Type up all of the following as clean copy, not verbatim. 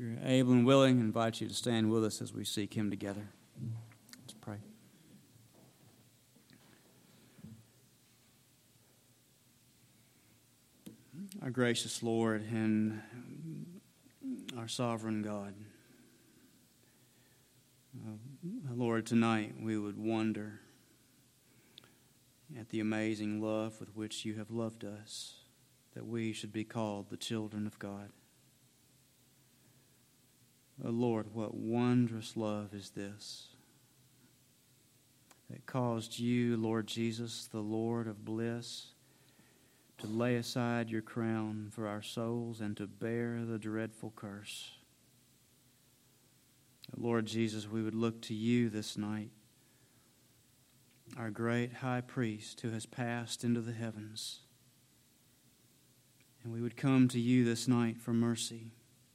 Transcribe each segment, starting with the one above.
you're able and willing, I invite you to stand with us as we seek Him together. Let's pray. Our gracious Lord and our sovereign God, Lord, tonight we would wonder at the amazing love with which you have loved us, that we should be called the children of God. Oh Lord, what wondrous love is this that caused you, Lord Jesus, the Lord of bliss, to lay aside your crown for our souls and to bear the dreadful curse. Lord Jesus, we would look to you this night, our great high priest who has passed into the heavens. And we would come to you this night for mercy.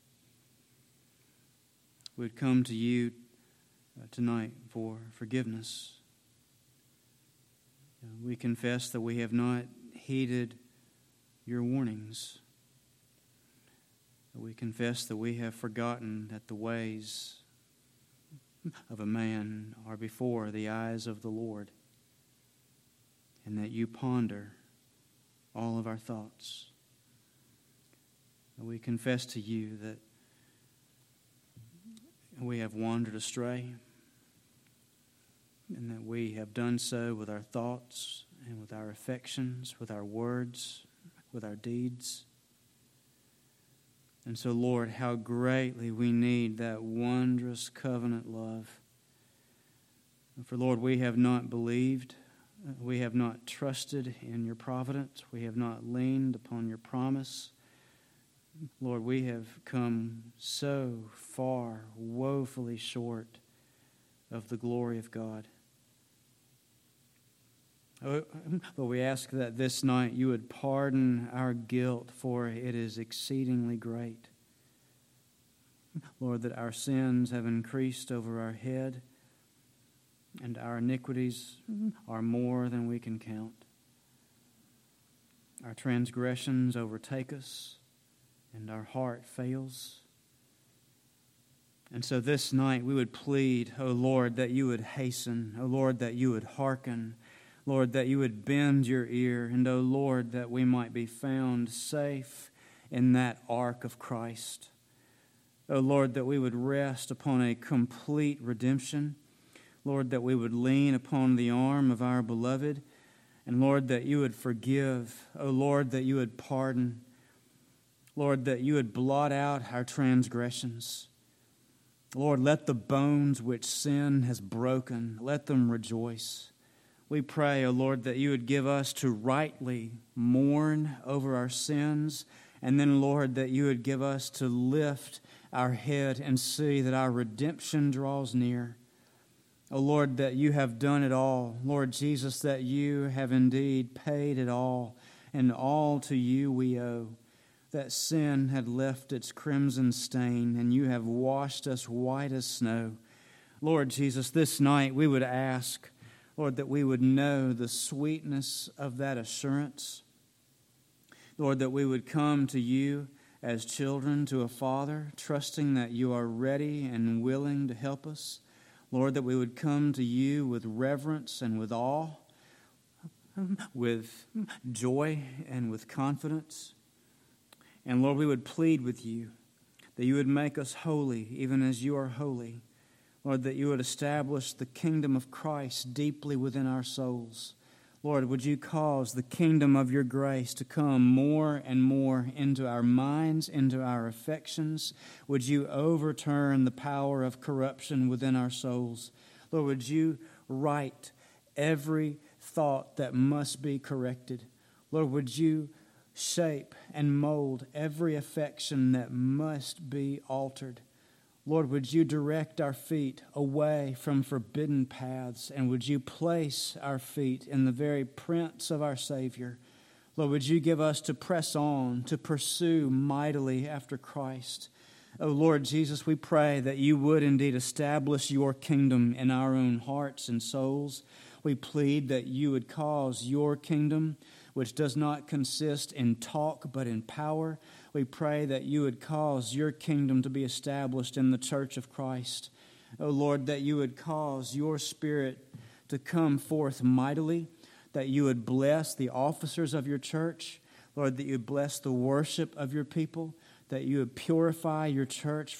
We would come to you tonight for forgiveness. We confess that we have not heeded your warnings. We confess that we have forgotten that the ways of a man are before the eyes of the Lord, and that you ponder all of our thoughts. We confess to you that we have wandered astray, and that we have done so with our thoughts and with our affections, with our words, with our deeds. And so, Lord, how greatly we need that wondrous covenant love. For, Lord, we have not believed, we have not trusted in your providence, we have not leaned upon your promise. Lord, we have come so far, woefully short of the glory of God. But we ask that this night you would pardon our guilt, for it is exceedingly great. Lord, that our sins have increased over our head, and our iniquities are more than we can count. Our transgressions overtake us, and our heart fails. And so this night we would plead, O Lord, that you would hasten, O Lord, that you would hearken, Lord, that you would bend your ear, and, O Lord, that we might be found safe in that ark of Christ. O Lord, that we would rest upon a complete redemption. Lord, that we would lean upon the arm of our beloved. And, Lord, that you would forgive. O Lord, that you would pardon. Lord, that you would blot out our transgressions. Lord, let the bones which sin has broken, let them rejoice. We pray, O Lord, that you would give us to rightly mourn over our sins, and then, Lord, that you would give us to lift our head and see that our redemption draws near. O Lord, that you have done it all. Lord Jesus, that you have indeed paid it all, and all to you we owe. That sin had left its crimson stain, and you have washed us white as snow. Lord Jesus, this night we would ask, Lord, that we would know the sweetness of that assurance. Lord, that we would come to you as children to a Father, trusting that you are ready and willing to help us. Lord, that we would come to you with reverence and with awe, with joy and with confidence. And Lord, we would plead with you that you would make us holy even as you are holy. Lord, that you would establish the kingdom of Christ deeply within our souls. Lord, would you cause the kingdom of your grace to come more and more into our minds, into our affections? Would you overturn the power of corruption within our souls? Lord, would you right every thought that must be corrected? Lord, would you shape and mold every affection that must be altered? Lord, would you direct our feet away from forbidden paths, and would you place our feet in the very prints of our Savior? Lord, would you give us to press on, to pursue mightily after Christ? Oh, Lord Jesus, we pray that you would indeed establish your kingdom in our own hearts and souls. We plead that you would cause your kingdom, which does not consist in talk but in power. We pray that you would cause your kingdom to be established in the church of Christ. O Lord, that you would cause your Spirit to come forth mightily, that you would bless the officers of your church, Lord, that you would bless the worship of your people, that you would purify your church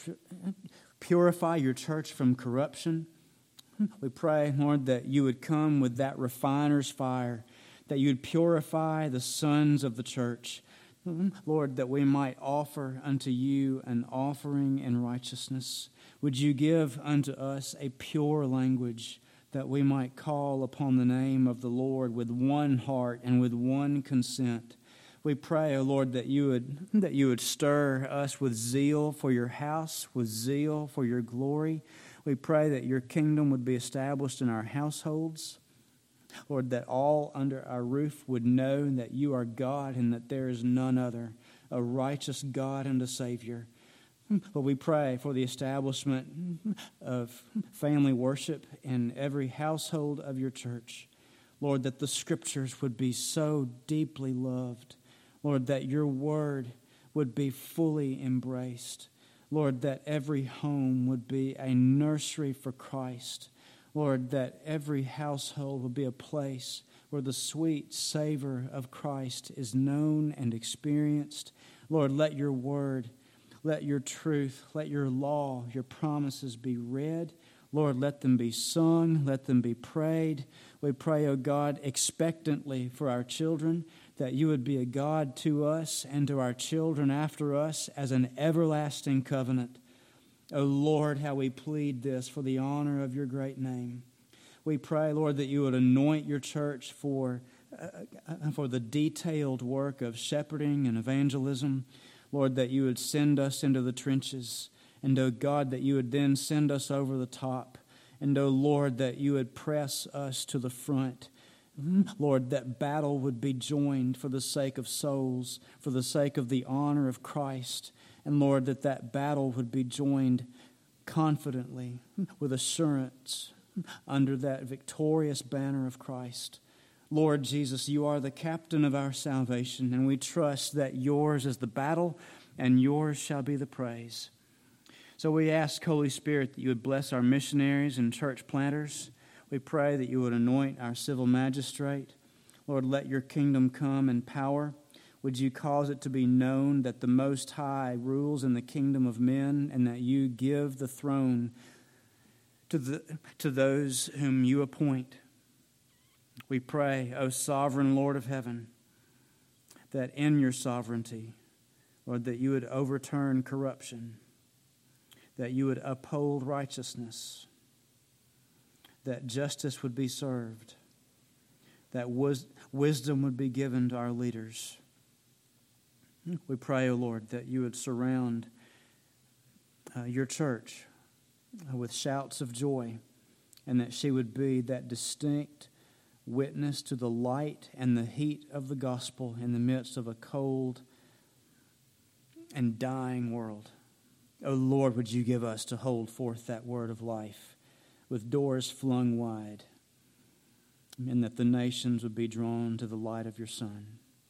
from corruption. We pray, Lord, that you would come with that refiner's fire, that you would purify the sons of the church. Lord, that we might offer unto you an offering in righteousness. Would you give unto us a pure language, that we might call upon the name of the Lord with one heart and with one consent. We pray, O Lord, that you would stir us with zeal for your house, with zeal for your glory. We pray that your kingdom would be established in our households. Lord, that all under our roof would know that you are God and that there is none other, a righteous God and a Savior. Lord, we pray for the establishment of family worship in every household of your church. Lord, that the Scriptures would be so deeply loved. Lord, that your word would be fully embraced. Lord, that every home would be a nursery for Christ. Lord, that every household would be a place where the sweet savor of Christ is known and experienced. Lord, let your word, let your truth, let your law, your promises be read. Lord, let them be sung, let them be prayed. We pray, O God, expectantly for our children, that you would be a God to us and to our children after us as an everlasting covenant. O Lord, how we plead this for the honor of your great name. We pray, Lord, that you would anoint your church for the detailed work of shepherding and evangelism. Lord, that you would send us into the trenches. And, O God, that you would then send us over the top. And, O Lord, that you would press us to the front. Lord, that battle would be joined for the sake of souls, for the sake of the honor of Christ. And, Lord, that battle would be joined confidently, with assurance, under that victorious banner of Christ. Lord Jesus, you are the captain of our salvation, and we trust that yours is the battle and yours shall be the praise. So we ask, Holy Spirit, that you would bless our missionaries and church planters. We pray that you would anoint our civil magistrate. Lord, let your kingdom come in power. Would you cause it to be known that the Most High rules in the kingdom of men, and that you give the throne to those whom you appoint. We pray, O sovereign Lord of heaven, that in your sovereignty, Lord, that you would overturn corruption, that you would uphold righteousness, that justice would be served, that wisdom would be given to our leaders. We pray, O Lord, that you would surround your church with shouts of joy, and that she would be that distinct witness to the light and the heat of the gospel in the midst of a cold and dying world. O Lord, would you give us to hold forth that word of life with doors flung wide, and that the nations would be drawn to the light of your Son.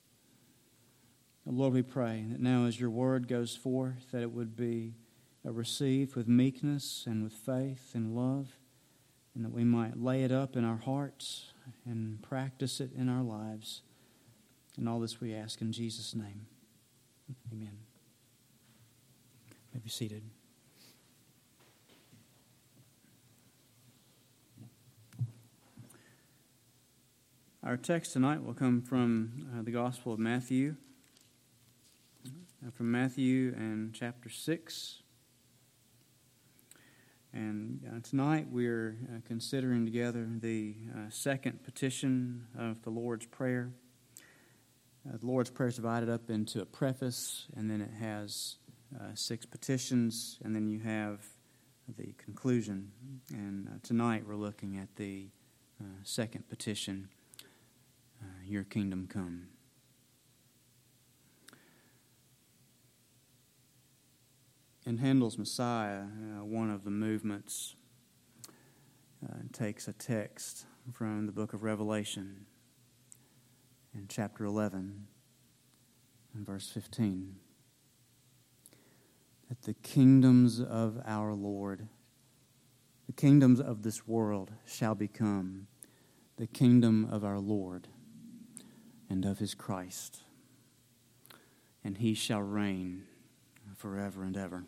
O Lord, we pray that now as your word goes forth, that it would be received with meekness and with faith and love, and that we might lay it up in our hearts and practice it in our lives. And all this we ask in Jesus' name. Amen. You may be seated. Our text tonight will come from the Gospel of Matthew, from Matthew and chapter 6. And tonight we're considering together the second petition of the Lord's Prayer. The Lord's Prayer is divided up into a preface, and then it has 6 petitions, and then you have the conclusion. And tonight we're looking at the second petition, your kingdom come. In Handel's Messiah, one of the movements takes a text from the book of Revelation in chapter 11 and verse 15. the kingdoms of our Lord, the kingdoms of this world shall become the kingdom of our Lord and of his Christ, and he shall reign forever and ever.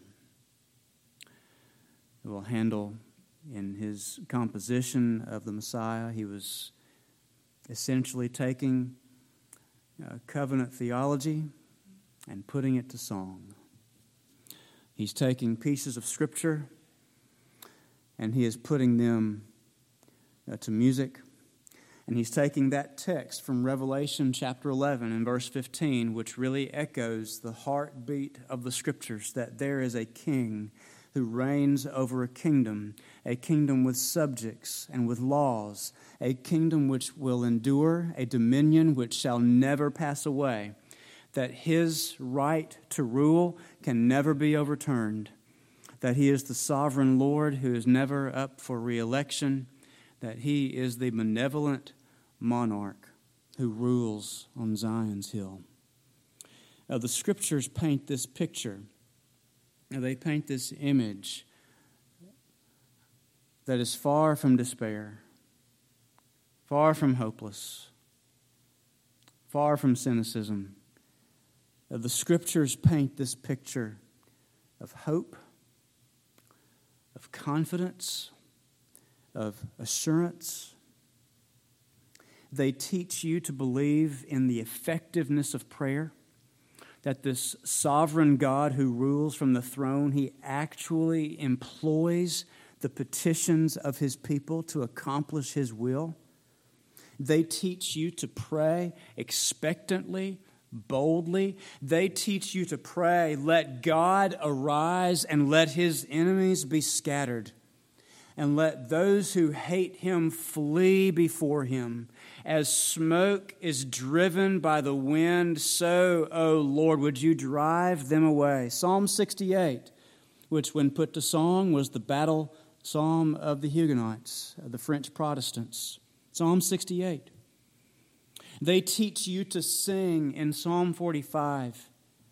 Will Handel, in his composition of the Messiah, he was essentially taking covenant theology and putting it to song. He's taking pieces of Scripture and he is putting them to music. And he's taking that text from Revelation chapter 11 and verse 15, which really echoes the heartbeat of the Scriptures, that there is a king who reigns over a kingdom with subjects and with laws, a kingdom which will endure, a dominion which shall never pass away, that his right to rule can never be overturned, that he is the sovereign Lord who is never up for re-election, that he is the benevolent monarch who rules on Zion's hill. Now, the Scriptures paint this picture. Now, they paint this image that is far from despair, far from hopeless, far from cynicism. The Scriptures paint this picture of hope, of confidence, of assurance. They teach you to believe in the effectiveness of prayer, that this sovereign God who rules from the throne, he actually employs the petitions of his people to accomplish his will. They teach you to pray expectantly, boldly. They teach you to pray, let God arise and let his enemies be scattered, and let those who hate him flee before him. As smoke is driven by the wind, so, O Lord, would you drive them away. Psalm 68, which when put to song was the battle psalm of the Huguenots, the French Protestants. Psalm 68. They teach you to sing in Psalm 45,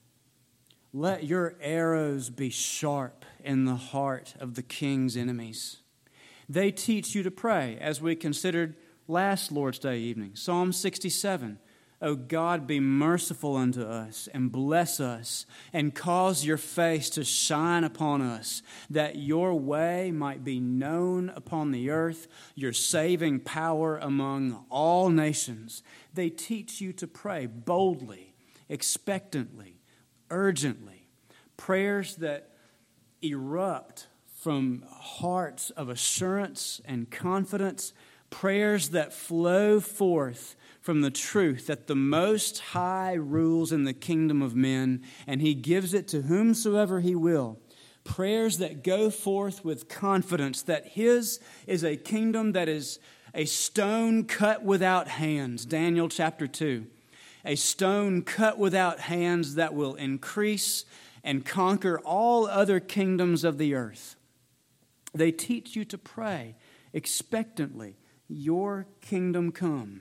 let your arrows be sharp in the heart of the king's enemies. They teach you to pray, as we considered last Lord's Day evening. Psalm 67, O God, be merciful unto us and bless us and cause your face to shine upon us, that your way might be known upon the earth, your saving power among all nations. They teach you to pray boldly, expectantly, urgently, prayers that erupt from hearts of assurance and confidence, prayers that flow forth from the truth that the Most High rules in the kingdom of men, and he gives it to whomsoever he will. Prayers that go forth with confidence that his is a kingdom that is a stone cut without hands, Daniel chapter 2. A stone cut without hands that will increase and conquer all other kingdoms of the earth. They teach you to pray expectantly, your kingdom come.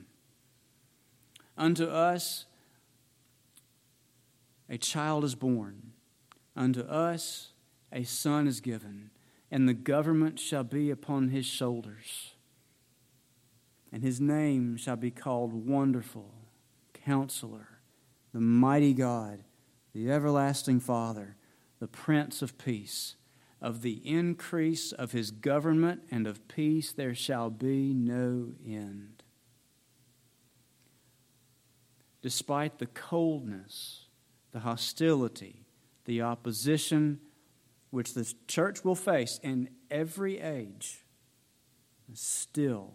Unto us a child is born, unto us a son is given, and the government shall be upon his shoulders. And his name shall be called Wonderful, Counselor, the Mighty God, the Everlasting Father, the Prince of Peace. Of the increase of his government and of peace there shall be no end. Despite the coldness, the hostility, the opposition which the church will face in every age, still,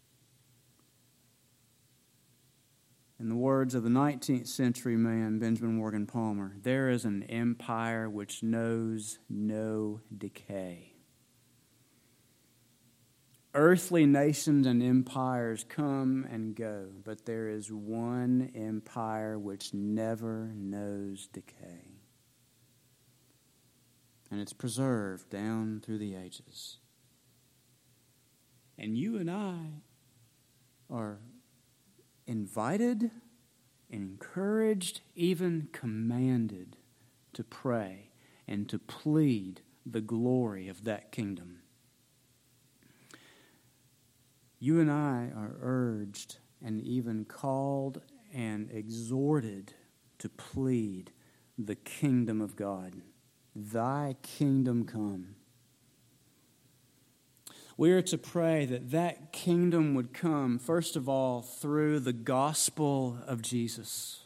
in the words of the 19th century man, Benjamin Morgan Palmer, there is an empire which knows no decay. Earthly nations and empires come and go, but there is one empire which never knows decay. And it's preserved down through the ages. And you and I are invited and encouraged, even commanded to pray and to plead the glory of that kingdom. You and I are urged and even called and exhorted to plead the kingdom of God. Thy kingdom come. We are to pray that that kingdom would come, first of all, through the gospel of Jesus.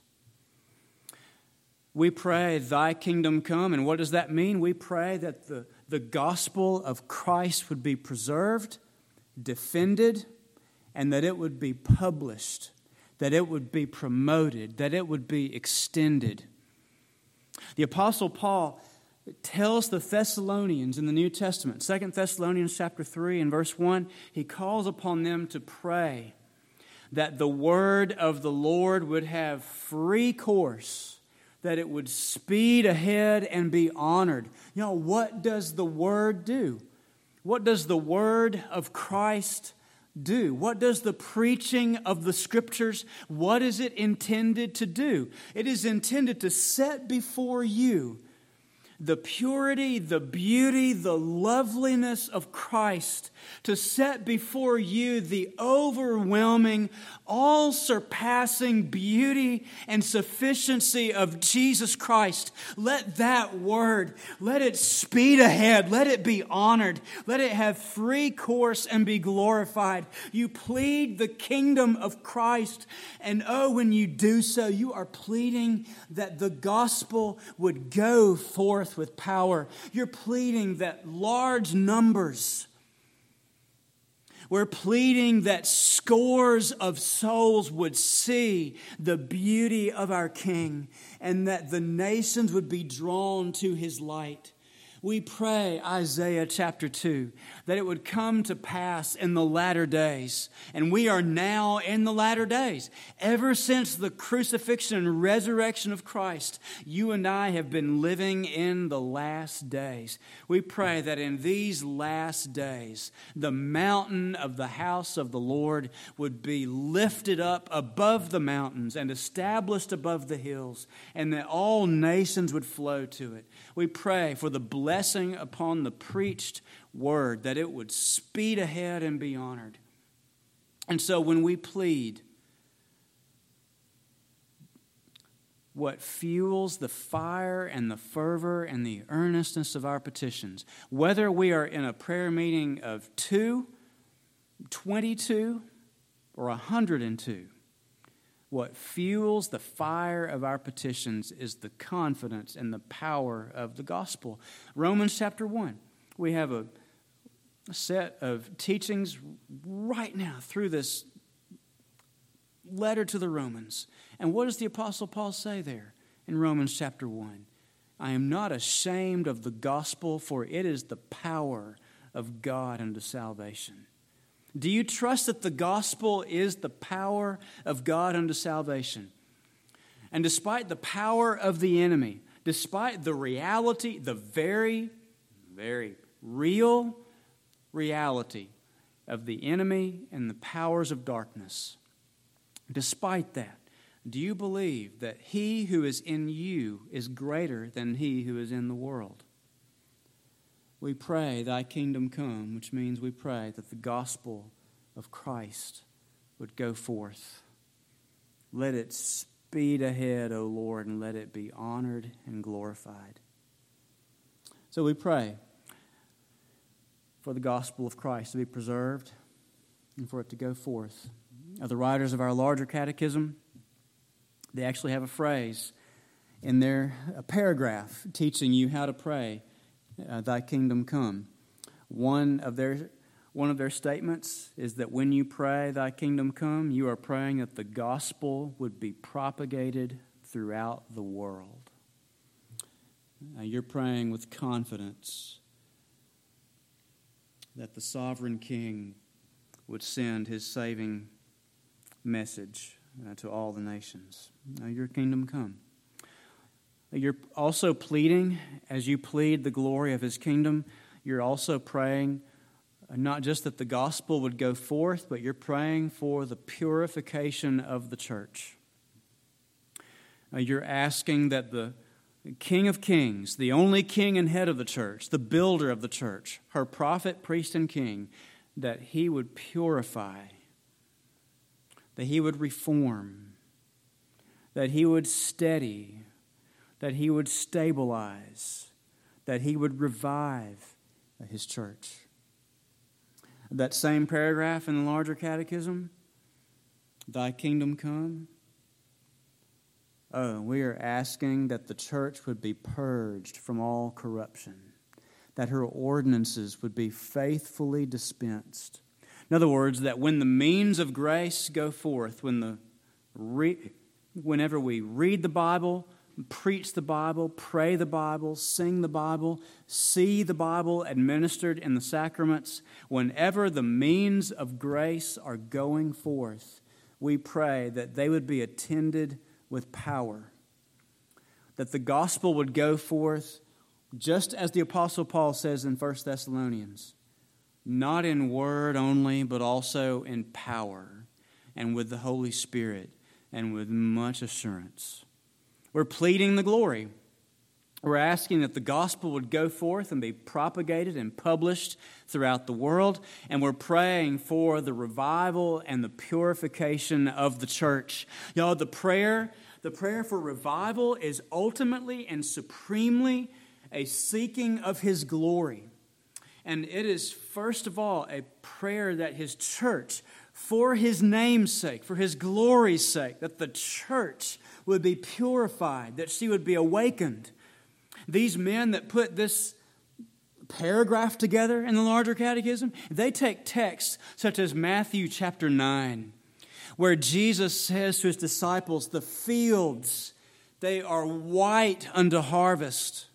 We pray, thy kingdom come, and what does that mean? We pray that the gospel of Christ would be preserved, defended, and that it would be published, that it would be promoted, that it would be extended. The Apostle Paul tells the Thessalonians in the New Testament, 2 Thessalonians chapter 3 and verse 1, he calls upon them to pray that the word of the Lord would have free course, that it would speed ahead and be honored. You know, what does the word do? What does the word of Christ do? What does the preaching of the Scriptures, what is it intended to do? It is intended to set before you the purity, the beauty, the loveliness of Christ, to set before you the overwhelming, all-surpassing beauty and sufficiency of Jesus Christ. Let that word, let it speed ahead, let it be honored, let it have free course and be glorified. You plead the kingdom of Christ, and when you do so, you are pleading that the gospel would go forth with power. You're pleading that large numbers. We're pleading that scores of souls would see the beauty of our King and that the nations would be drawn to His light. We pray, Isaiah chapter 2, that it would come to pass in the latter days. And we are now in the latter days. Ever since the crucifixion and resurrection of Christ, you and I have been living in the last days. We pray that in these last days, the mountain of the house of the Lord would be lifted up above the mountains and established above the hills, and that all nations would flow to it. We pray for the blessing upon the preached word, that it would speed ahead and be honored. And so when we plead, what fuels the fire and the fervor and the earnestness of our petitions, whether we are in a prayer meeting of 2, 22, or 102, what fuels the fire of our petitions is the confidence and the power of the gospel. Romans chapter 1, we have a set of teachings right now through this letter to the Romans. And what does the Apostle Paul say there in Romans chapter 1? I am not ashamed of the gospel, for it is the power of God unto salvation. Do you trust that the gospel is the power of God unto salvation? And despite the power of the enemy, despite the reality, the very, very real reality of the enemy and the powers of darkness, despite that, do you believe that he who is in you is greater than he who is in the world? We pray, thy kingdom come, which means we pray that the gospel of Christ would go forth. Let it speed ahead, O Lord, and let it be honored and glorified. So we pray for the gospel of Christ to be preserved and for it to go forth. The writers of our larger catechism, they actually have a phrase in a paragraph teaching you how to pray, thy kingdom come. One of their statements is that when you pray, thy kingdom come, you are praying that the gospel would be propagated throughout the world. You're praying with confidence that the sovereign King would send His saving message to all the nations. Your kingdom come. You're also pleading, as you plead the glory of His kingdom, you're also praying not just that the gospel would go forth, but you're praying for the purification of the church. You're asking that the King of kings, the only king and head of the church, the builder of the church, her prophet, priest, and king, that he would purify, that he would reform, that he would steady, that he would stabilize, that he would revive his church. That same paragraph in the larger catechism, thy kingdom come. Oh, we are asking that the church would be purged from all corruption, that her ordinances would be faithfully dispensed. In other words, that when the means of grace go forth, whenever we read the Bible, preach the Bible, pray the Bible, sing the Bible, see the Bible administered in the sacraments, whenever the means of grace are going forth, we pray that they would be attended with power, that the gospel would go forth just as the Apostle Paul says in 1 Thessalonians, not in word only, but also in power and with the Holy Spirit and with much assurance. We're pleading the glory. We're asking that the gospel would go forth and be propagated and published throughout the world. And we're praying for the revival and the purification of the church. Y'all, the prayer for revival is ultimately and supremely a seeking of His glory. And it is, first of all, a prayer that His church, for His name's sake, for His glory's sake, that the church would be purified, that she would be awakened. These men that put this paragraph together in the larger catechism, they take texts such as Matthew chapter 9, where Jesus says to His disciples, the fields, they are white unto harvest.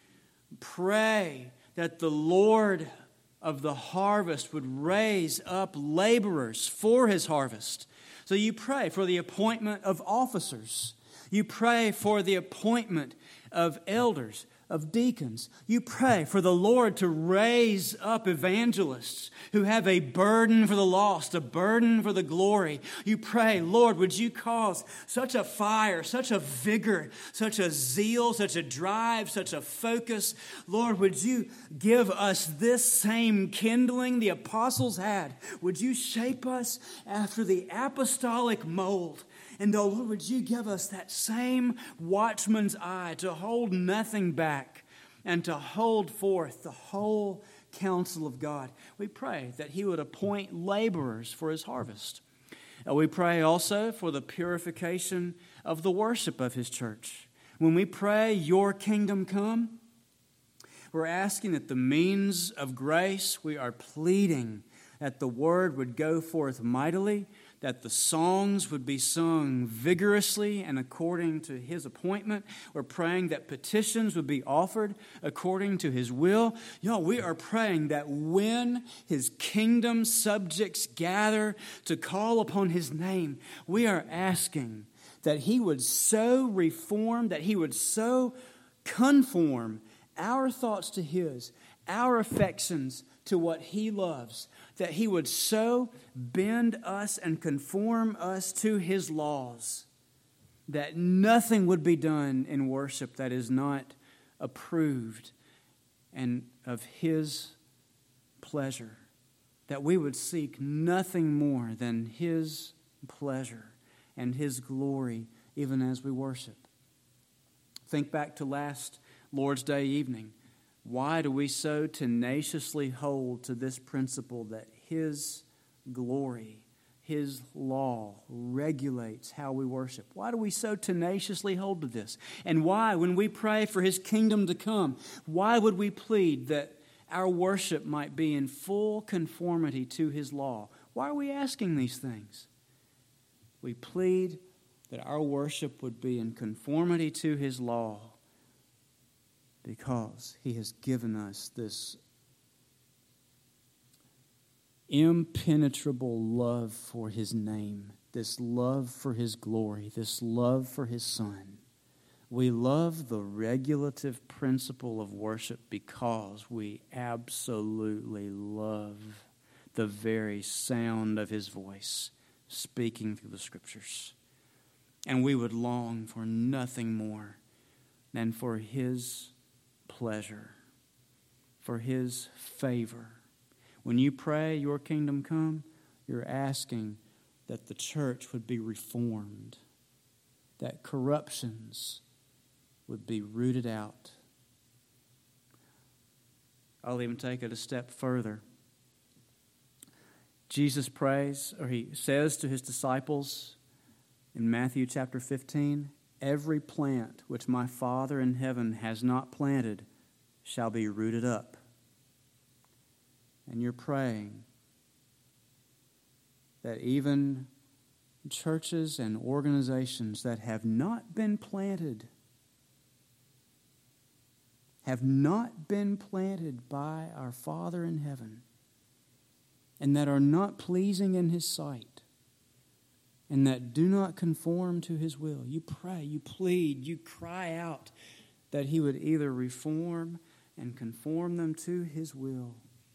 Pray that the Lord of the harvest would raise up laborers for His harvest. So you pray for the appointment of officers. You pray for the appointment of elders, of deacons. You pray for the Lord to raise up evangelists who have a burden for the lost, a burden for the glory. You pray, Lord, would you cause such a fire, such a vigor, such a zeal, such a drive, such a focus. Lord, would you give us this same kindling the apostles had? Would you shape us after the apostolic mold? And, oh, Lord, would you give us that same watchman's eye to hold nothing back and to hold forth the whole counsel of God. We pray that He would appoint laborers for His harvest. We pray also for the purification of the worship of His church. When we pray, your kingdom come, we're asking that the means of grace, we are pleading that the word would go forth mightily, that the songs would be sung vigorously and according to His appointment. We're praying that petitions would be offered according to His will. Y'all, we are praying that when His kingdom subjects gather to call upon His name, we are asking that He would so reform, that He would so conform our thoughts to His, our affections to what He loves, that He would so bend us and conform us to His laws that nothing would be done in worship that is not approved and of His pleasure, that we would seek nothing more than His pleasure and His glory even as we worship. Think back to last Lord's Day evening. Why do we so tenaciously hold to this principle that His glory, His law regulates how we worship? Why do we so tenaciously hold to this? And why, when we pray for His kingdom to come, why would we plead that our worship might be in full conformity to His law? Why are we asking these things? We plead that our worship would be in conformity to His law, because He has given us this impenetrable love for His name, this love for His glory, this love for His Son. We love the regulative principle of worship because we absolutely love the very sound of His voice speaking through the Scriptures. And we would long for nothing more and for His pleasure, for His favor. When you pray, your kingdom come, you're asking that the church would be reformed, that corruptions would be rooted out. I'll even take it a step further. Jesus prays, or He says to His disciples in Matthew chapter 15, "Every plant which my Father in heaven has not planted shall be rooted up." And you're praying that even churches and organizations that have not been planted by our Father in heaven, and that are not pleasing in His sight, and that do not conform to His will. You pray, you plead, you cry out that He would either reform and conform them to His will,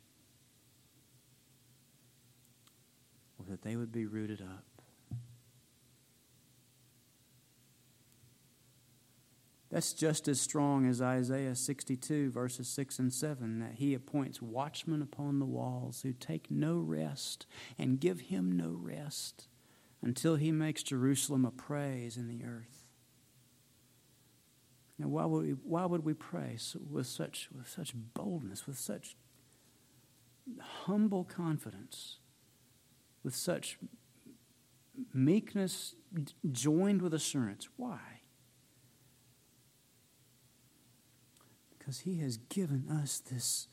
or that they would be rooted up. That's just as strong as Isaiah 62, verses 6 and 7, that He appoints watchmen upon the walls who take no rest and give Him no rest until He makes Jerusalem a praise in the earth. Now, why would we pray with such boldness, with such humble confidence, with such meekness joined with assurance? Why? Because He has given us this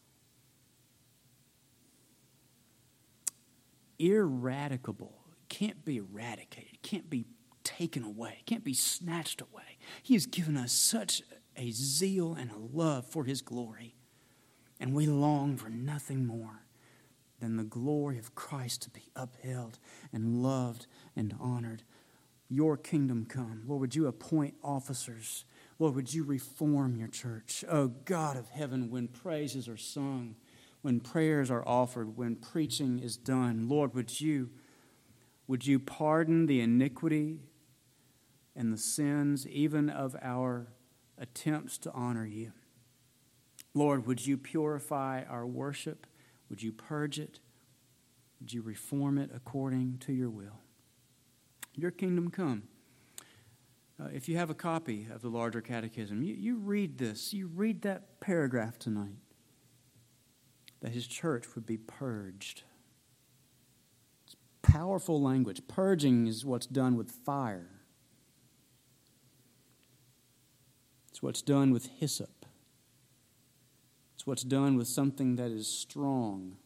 ineradicable, can't be eradicated, can't be taken away, can't be snatched away. He has given us such a zeal and a love for His glory, and we long for nothing more than the glory of Christ to be upheld and loved and honored. Your kingdom come. Lord, would you appoint officers? Lord, would you reform your church? Oh, God of heaven, when praises are sung, when prayers are offered, when preaching is done, Lord, would you pardon the iniquity and the sins even of our attempts to honor you? Lord, would you purify our worship? Would you purge it? Would you reform it according to your will? Your kingdom come. If you have a copy of the larger catechism, you read this. You read that paragraph tonight. That His church would be purged. It's powerful language. Purging is what's done with fire. It's what's done with hyssop. It's what's done with something that is strong,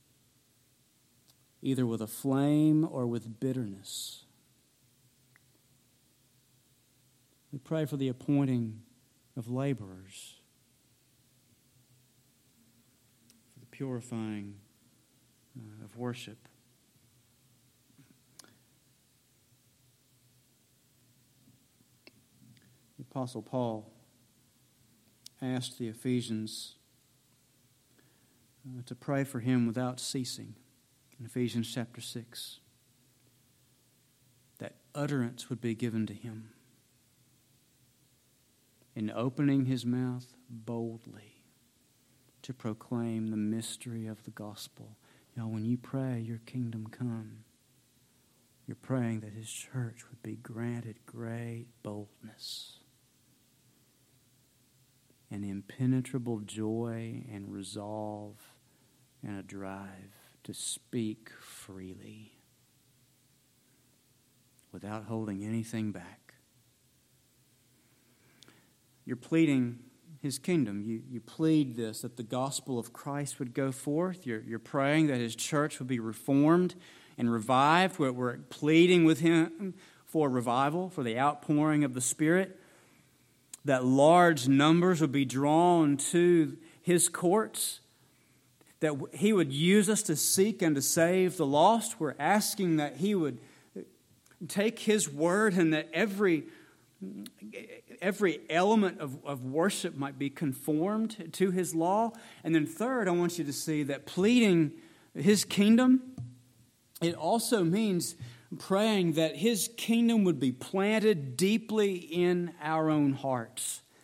either with a flame or with bitterness. We pray for the appointing of laborers, for the purifying of worship. The Apostle Paul asked the Ephesians to pray for him without ceasing in Ephesians chapter 6, that utterance would be given to him in opening his mouth boldly to proclaim the mystery of the gospel. When you pray, your kingdom come, you're praying that His church would be granted great boldness and impenetrable joy and resolve and a drive to speak freely without holding anything back. You're pleading His kingdom. You plead this, that the gospel of Christ would go forth. You're praying that His church would be reformed and revived. We're pleading with Him for revival, for the outpouring of the Spirit, that large numbers would be drawn to His courts, that He would use us to seek and to save the lost. We're asking that He would take His word and that every element of worship might be conformed to His law. And then third, I want you to see that pleading His kingdom, it also means praying that His kingdom would be planted deeply in our own hearts.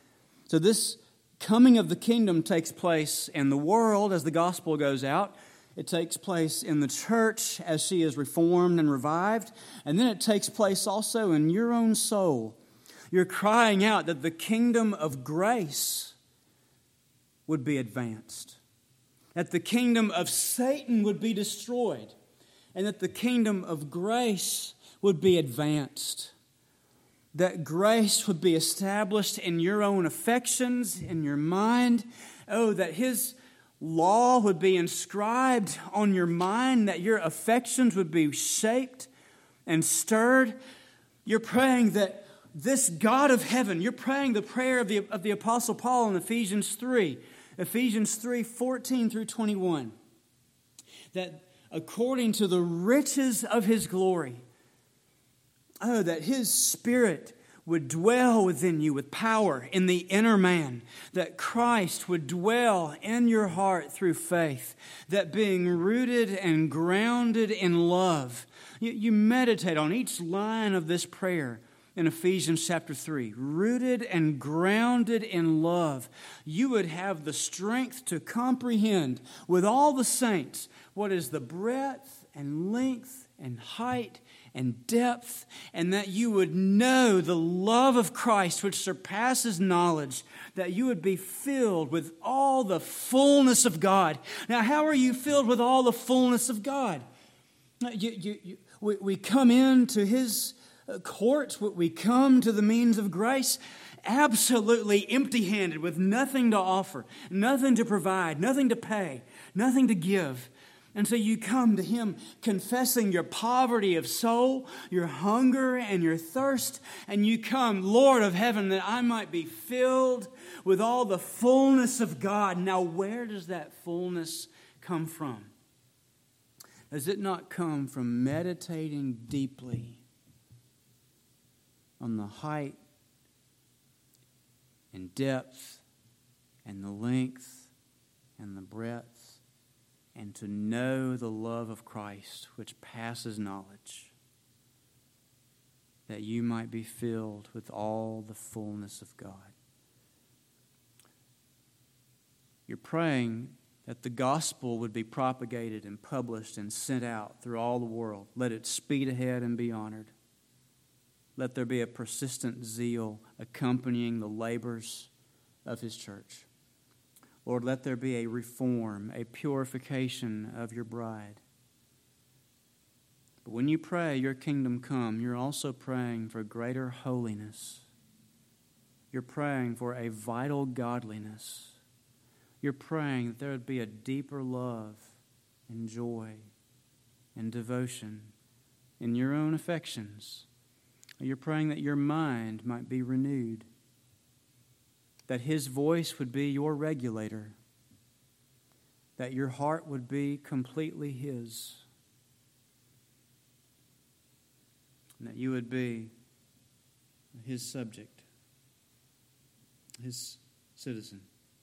So this coming of the kingdom takes place in the world as the gospel goes out. It takes place in the church as she is reformed and revived. And then it takes place also in your own soul. You're crying out that the kingdom of grace would be advanced, that the kingdom of Satan would be destroyed, and that the kingdom of grace would be advanced, that grace would be established in your own affections, in your mind. Oh, that His law would be inscribed on your mind, that your affections would be shaped and stirred. You're praying that this God of heaven, you're praying the prayer of the Apostle Paul in Ephesians 3:14 through 21, that according to the riches of His glory, that His Spirit would dwell within you with power in the inner man, that Christ would dwell in your heart through faith, that being rooted and grounded in love, you meditate on each line of this prayer in Ephesians chapter 3, rooted and grounded in love, you would have the strength to comprehend with all the saints what is the breadth and length and height and depth, and that you would know the love of Christ which surpasses knowledge, that you would be filled with all the fullness of God. Now, how are you filled with all the fullness of God? We come into His courts, we come to the means of grace absolutely empty-handed, with nothing to offer, nothing to provide, nothing to pay, nothing to give. And so you come to Him confessing your poverty of soul, your hunger and your thirst, and you come, Lord of heaven, that I might be filled with all the fullness of God. Now, where does that fullness come from? Does it not come from meditating deeply on the height and depth and the length and the breadth, and to know the love of Christ which passes knowledge, that you might be filled with all the fullness of God? You're praying that the gospel would be propagated and published and sent out through all the world. Let it speed ahead and be honored. Let there be a persistent zeal accompanying the labors of His church. Lord, let there be a reform, a purification of your bride. But when you pray, your kingdom come, you're also praying for greater holiness. You're praying for a vital godliness. You're praying that there would be a deeper love and joy and devotion in your own affections. You're praying that your mind might be renewed, that His voice would be your regulator, that your heart would be completely His, and that you would be His subject, His citizen.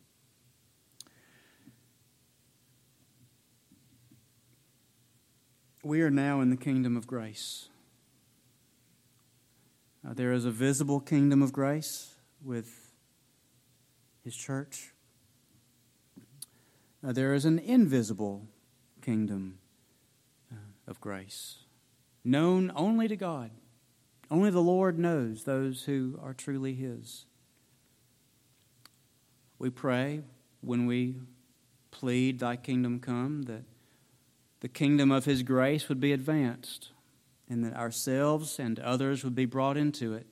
We are now in the kingdom of grace. There is a visible kingdom of grace with His church. There is an invisible kingdom of grace, known only to God. Only the Lord knows those who are truly His. We pray when we plead, Thy kingdom come, that the kingdom of His grace would be advanced, and that ourselves and others would be brought into it.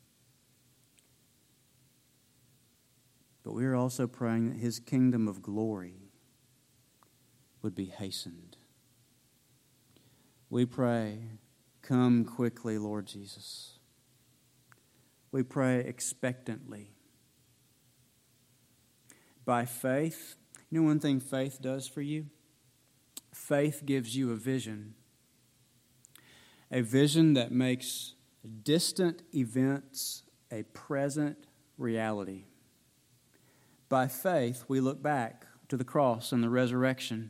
But we are also praying that His kingdom of glory would be hastened. We pray, come quickly, Lord Jesus. We pray expectantly. By faith, you know one thing faith does for you? Faith gives you a vision that makes distant events a present reality. By faith, we look back to the cross and the resurrection.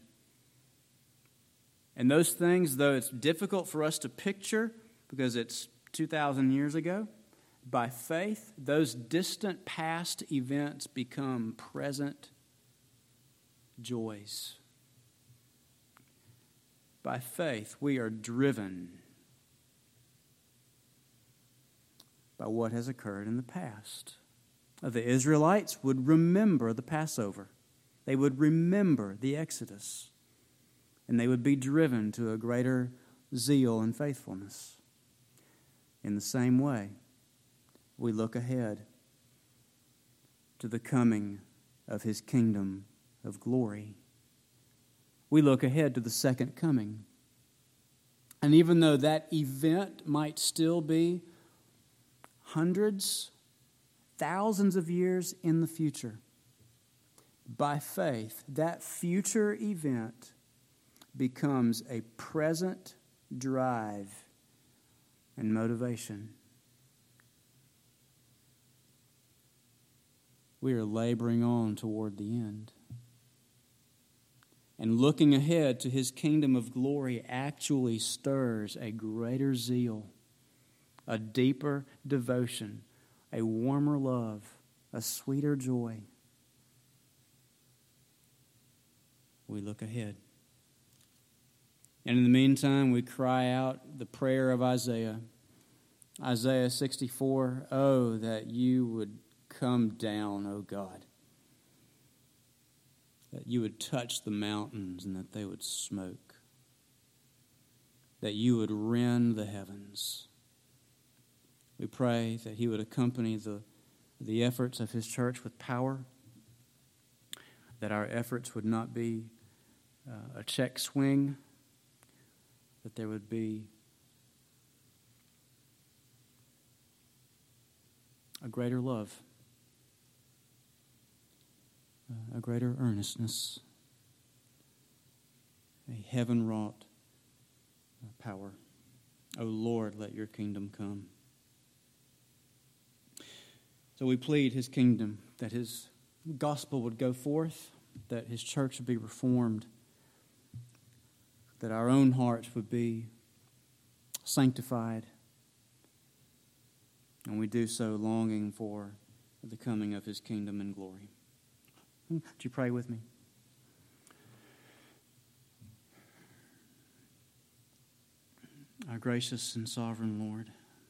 And those things, though it's difficult for us to picture because it's 2,000 years ago, By faith, those distant past events become present joys. By faith, we are driven by what has occurred in the past. The Israelites would remember the Passover. They would remember the Exodus. And they would be driven to a greater zeal and faithfulness. In the same way, we look ahead to the coming of His kingdom of glory. We look ahead to the second coming. And even though that event might still be hundreds, thousands of years in the future, by faith, that future event becomes a present drive and motivation. We are laboring on toward the end. And looking ahead to His kingdom of glory actually stirs a greater zeal, a deeper devotion, a warmer love, a sweeter joy. We look ahead. And in the meantime, we cry out the prayer of Isaiah. Isaiah 64, "Oh, that you would come down, O God. That you would touch the mountains and that they would smoke. That you would rend the heavens." We pray that He would accompany the efforts of His church with power, that our efforts would not be a check swing, that there would be a greater love, a greater earnestness, a heaven-wrought power. O Lord, let your kingdom come. So we plead His kingdom, that His gospel would go forth, that His church would be reformed, that our own hearts would be sanctified, and we do so longing for the coming of His kingdom and glory. Would you pray with me? Our gracious and sovereign Lord,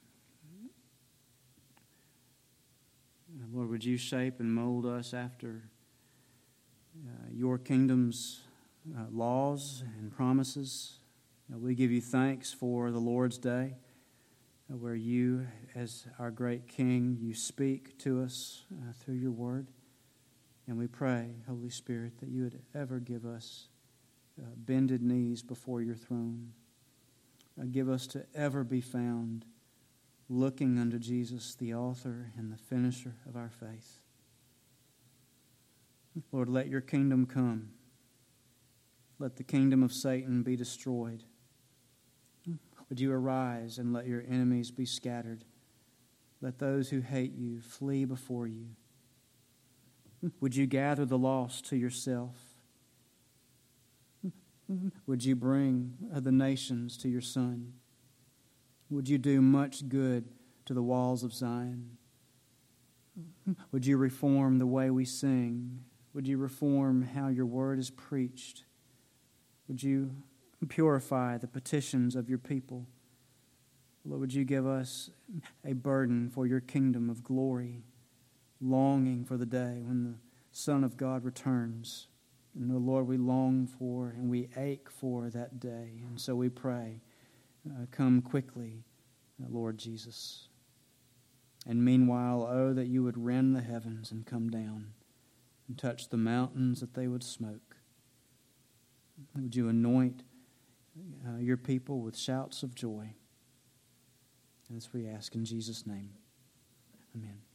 Lord, would you shape and mold us after your kingdom's laws and promises? We give you thanks for the Lord's Day, where you, as our great King, you speak to us through your word. And we pray, Holy Spirit, that you would ever give us bended knees before your throne. Give us to ever be found looking unto Jesus, the author and the finisher of our faith. Lord, let your kingdom come. Let the kingdom of Satan be destroyed. Would you arise and let your enemies be scattered? Let those who hate you flee before you. Would you gather the lost to yourself? Would you bring the nations to your Son? Would you do much good to the walls of Zion? Would you reform the way we sing? Would you reform how your word is preached? Would you purify the petitions of your people? Lord, would you give us a burden for your kingdom of glory, longing for the day when the Son of God returns. And, oh Lord, we long for and we ache for that day. And so we pray, come quickly, Lord Jesus. And meanwhile, oh, that you would rend the heavens and come down and touch the mountains, that they would smoke. Would you anoint your people with shouts of joy? And this we ask in Jesus' name. Amen.